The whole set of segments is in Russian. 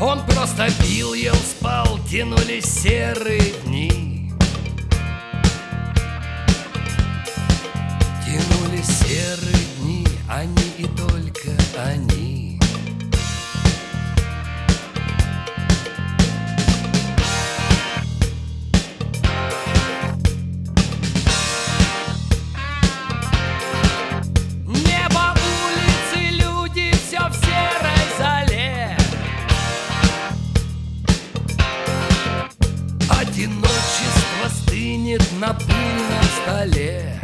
Он просто пил, ел, спал, тянулись серые дни. Тянулись серые дни, они и только они. Небо, улицы, люди, все в серой зале. Одиночество стынет на пыльном столе.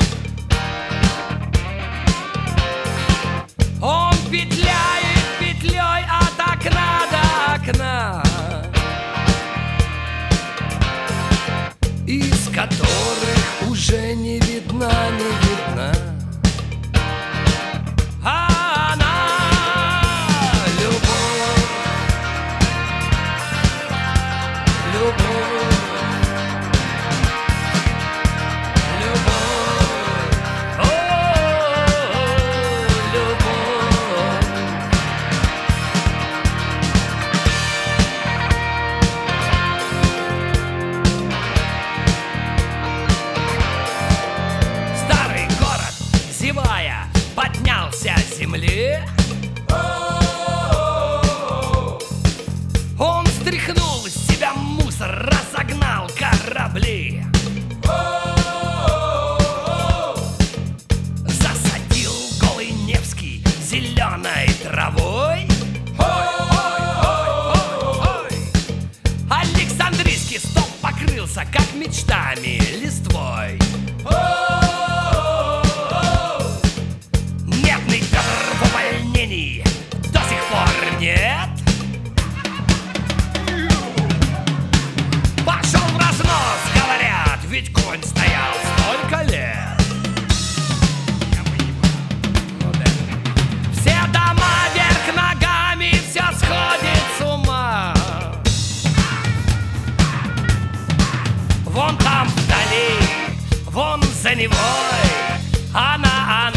Он петляет петлей от окна до окна, из которых уже не видна, не видна. А она любовь, любовь. Поднялся с земли. Он стряхнул с себя мусор, разогнал корабли. Засадил голый Невский зеленой травой. Александрийский стоп покрылся, как мечтами, листвой. До сих пор нет. Пошел в разнос, говорят, ведь конь стоял столько лет. Все дома вверх ногами, все сходит с ума. Вон там вдали, вон за Невой, она.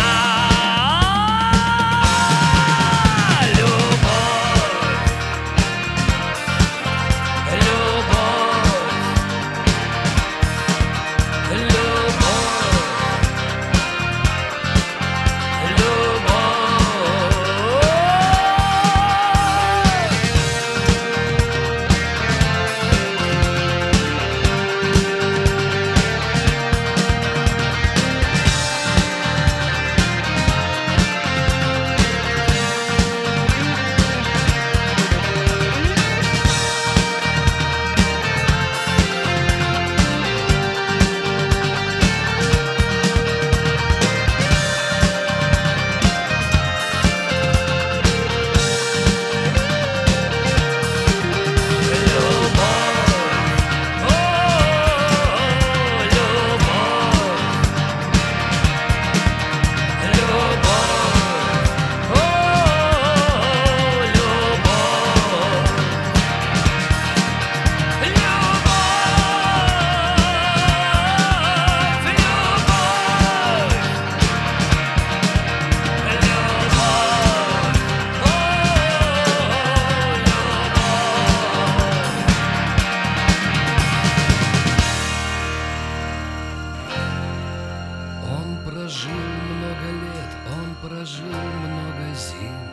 Прожил много зим,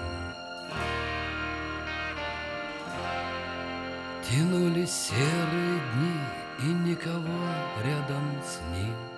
тянулись серые дни, и никого рядом с ним.